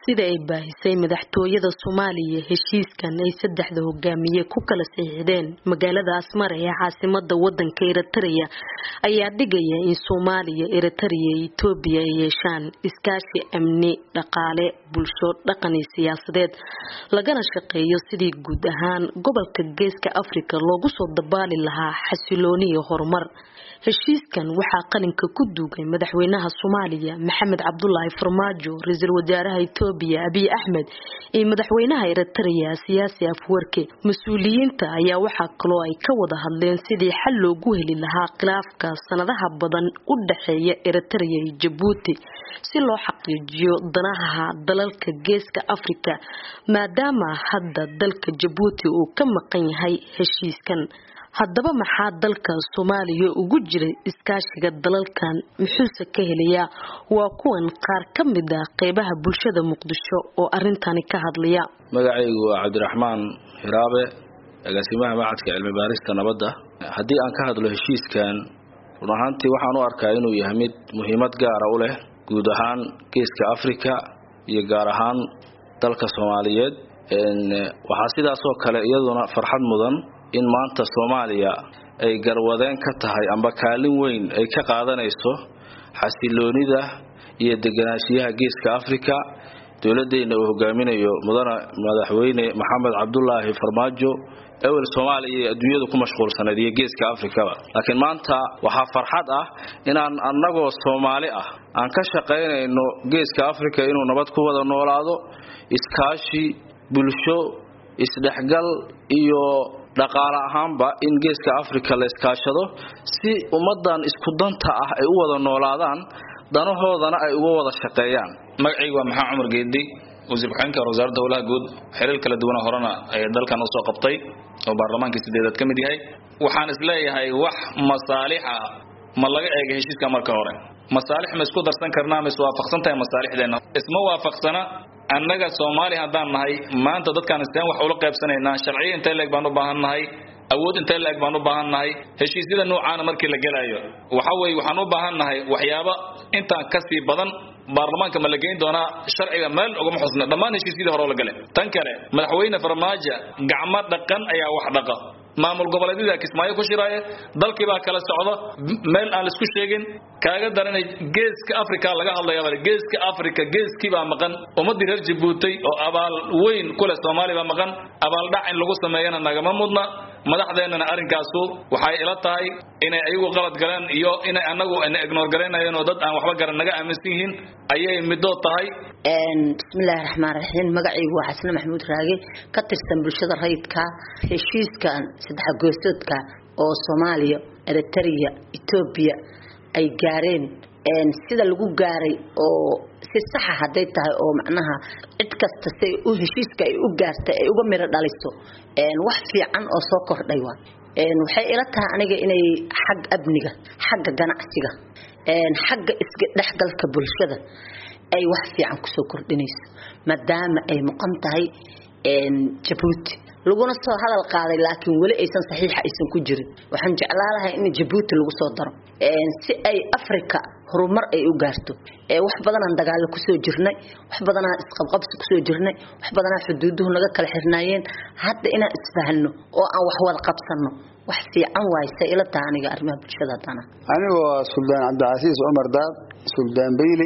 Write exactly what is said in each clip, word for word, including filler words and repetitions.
sida ay baahisay madaxtooyada Soomaaliya heshiiskan ay saddexda hogaamiye ku kala saxiixdeen magaalada Asmara ee caasimadda wadanka Eritrea ayaa dhigaya in Soomaaliya, Eritrea iyo Itoobiya ay yeeshaan iskaashi amni, dhaqaale, bulsho, dhaqan iyo siyaasadeed lagana shaqeeyo sidii guud ahaan gobolka Geeska Afrika loogu soo dabaali lahaa xasilooni iyo horumar. heshiiskan waxaa qalinka ku duugay madaxweynaha Soomaaliya Maxamed Cabdullaahi Farmaajo, ra'iisul wasaaraha Itoobiya Abiy Ahmed iyo madaxweynaha Eritrea Siyaasi Afwerki. Mas'uuliyiinta ayaa waxa kale oo ay ka wada hadleen sidii xal loogu heli lahaa khilaafka sanadaha badan u dhaxeeya Eritrea iyo Djibouti si loo xaqiijiyo danaha dalalka Geeska Afrika maadaama hadda dalka Djibouti uu ka maqan yahay heshiiskan. haddaba maxaa dalka Soomaaliya ugu jiray iskaashiga dalalkan muxuuse ka helaya waa kuwan qaar ka mid ah qaybaha bulshada Muqdisho oo arintani ka hadlaya. magacaygu waa Cabdiraxmaan Hiraabe, agaasimaha macadka cilmi baarista nabadda. haddii aan ka hadlo heshiiskan runaantii waxaan u arkaa inuu yahay mid muhiimad gaar ah u leh guud ahaan Geeska Afrika iyo gaar ahaan dalka Soomaaliyeed. waxa sidaas oo kale iyaduna farxad mudan in maanta Soomaaliya ay garwadeen ka tahay amba kaalin weyn ay ka qaadanayso xasiloonida iyo deganaanshiyaha Geeska Afrika. dawladdeena uu hogaaminayo mudane madaxweyne Maxamed Cabdullaahi Farmaajo awal Soomaaliya adduunyada ku mashquulsanayd iyo Geeska Afrika. laakiin maanta waxa farxad ah inaan annagoo Soomaali ah aan ka shaqeynayno Geeska Afrika inuu nabad ku wada noolaado, iskaashi bulsho, isdhexgal iyo dhaqaale ahaanba in Geeska Afrika la iskaashado si ummadan isku danta ah ay u wada noolaadaan danahoodana ay uga wada shaqeeyaan. magacaygu waa Maxamed Cumar Geedi, wasiir ku-xigeenka wasaaradda howlaha guud, xiriir kala duwan horena ay dalkan u soo qabtay oo baarlamaanka sideedaad ka mid yahay. waxaan isleeyahay wax masaalixa ma laga eegay heshiiska marka hore. masaalix ma isku darsan karnaa ma iswaafaqsantahay masaalixdeena isma waafaqsana. annaga Soomaali haddaan nahay maanta dadkan istaan wax ula qaybsanaynaa sharciyo inta leeg baan u baahannahay, awood inta leeg baan u baahannahay. heshiisyada noocan markii la galayo waxa weey waxaan u baahannahay waxyaabo intaan ka sii badan baarlamaanka ma la geyn doonaa sharciga meel uga xusna dhammaan heshiisyada hore la galay. tan kale madaxweyne Farmaajo gacmo dhaqan ayaa wax dhaqa maamul goboleedyada Kismaayo ku shiraaye dalkii baa kala socdo meel aan isku sheegin kaaga daranay Geeska Afrika laga hadlayo. Geeska Afrika geeskii baa maqan, ummadii reer Djibouti oo abaal weyn ku leh Soomaaliya baa maqan, abaal dhac in lagu sameeyana nagama mudna. madaxdeena arinkaasu waxay ila tahay inay ayagu qalad galeen iyo inay anagu aan ignore gareynayeen oo dad aan waxba garan naga aaminsan yihiin ayay midoo tahay. een bismillaahir rahmaanir rahiim. magacaygu waa Xasan Maxamuud Raage, ka tirsan bulshada rayidka. heshiiskan saddex goosoodka oo Soomaaliya, Eritrea, Itoobiya ay gaareen een sida lagu gaaray oo si sax ah haday tahay oo macnaha cid kasta si uu heshiiska ay u gaartay ay uga miro dhaliso een wax fiican oo soo kordhay waa een waxay ila tahay aniga inay xag abniga, xagga ganacsiga, een xagga isga dhaxgalka bulshada ay wax fiican ku soo kordhinayso maadaama ay muqan tahay een Djibouti laguna soo hadal qaaday laakiin wali aysan saxiix aysan ku jirin. waxaan jeclaalahay in Djibouti lagu soo daro een si ay Afrika horumar ay u gaarto. ee wax badan aan dagaal ku soo jirnay, wax badan aan isqabqabsi ku soo jirnay, wax badan aan xuduuduhu naga kala xirnaayeen. hadda inaan isfahanno oo aan wax wada qabsano wax fiican waay say ila tahay aniga arrimaha bulshada tana. anigoo Suldaan Cabdicasiis Cumar Daad, Suldaan Bayli,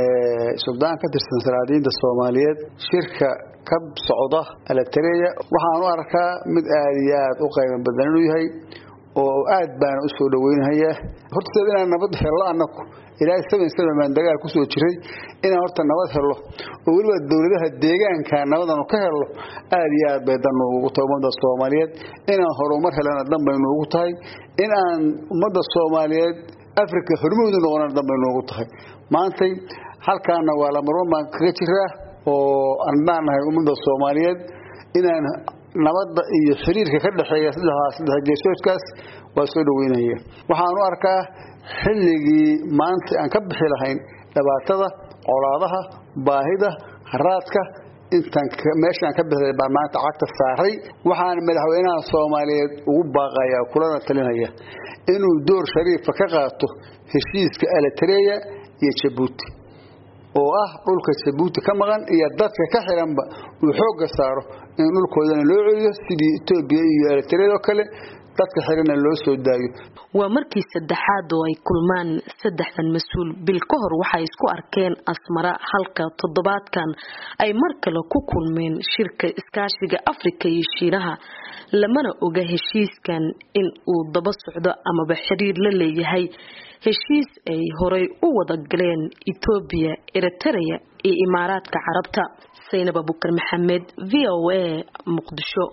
ee Suldaan ka tirsan salaadiinta Soomaaliyeed, shirka ka socda Eritrea waxaan u arkaa mid aad iyo aad u qayb badan u yahay oo aad baan u soo dhaweynayaa. horta inaan nabad helo anaku ilaa sabin sano maan dagaal ku soo jiray inaan horta nabad helo oo waliba dawladaha deegaanka nabadan ka helo aad iyo aad bay dan ugu tahay ummadda Soomaaliyeed. inaan horumar helana dan bay noogu tahay, inaan ummadda Soomaaliyeed Afrika hormuud u noqono dan bay noogu tahay. maanta halkaana waa la marwan baan kaga jiraa oo aan nahay ummadda Soomaaliyeed inaan nabadda iyo xiriirka ka dhaxeeya saddex saddex geesoodkaas waa soo dhaweynaya. waxaan u arkaa xilligii maanta aan ka bixi lahayn dhibaatada, colaadaha, baahida, haraadka intaan meeshaan ka bixi baa maanta cagta saaray. waxaan madaxweynaha Soomaaliyeed ugu baaqayaa kulana talinaya inuu door shariif ka qaato heshiiska Eritrea iyo Djibouti oo ah dhulka Djibouti ka maqan iyo dadka ka xiranba uu xoog saaro in dhulkoodana loo celiyo sidii Itoobiya iyo Eritrea oo kale dadka xirana loo soo daayo. waa markii saddexaad oo ay kulmaan saddexdan mas'uul bil ka hor waxay isku arkeen Asmara halka toddobaadkan ay mar kale ku kulmeen shirka iskaashiga Afrika iyo Shiinaha lamana oga heshiiskan in uu daba socdo ama xiriir la leeyahay heshiis ay horay u wada galeen Itoobiya, Eritrea iyo Imaaraadka Carabta. Zainab Abukar Maxamed, V O A, Muqdisho.